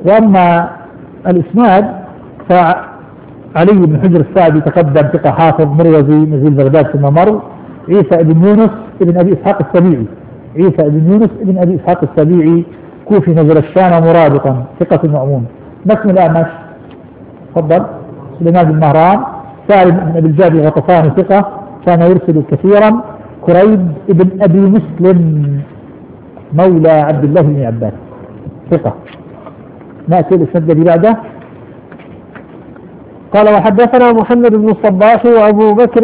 وأما الإسناد فعلي بن حجر الساعدي تقدم ثقة حافظ مروزي نزيل بغداد ثم مر. عيسى بن يونس بن أبي إسحاق السبيعي، عيسى بن يونس بن أبي إسحاق السبيعي كوفي نزل الشام مرابطا ثقة مأمون. اسم الأعمش تفضل سليمان بن مهران. سالم بن أبي الجعد الغطفاني ثقة كان يرسل كثيرا. كريب بن أبي مسلم مولى عبد الله بن عباس ثقة. نأتي الإسناد الذي بعده. قال وحدثنا محمد بن الصباح وأبو بكر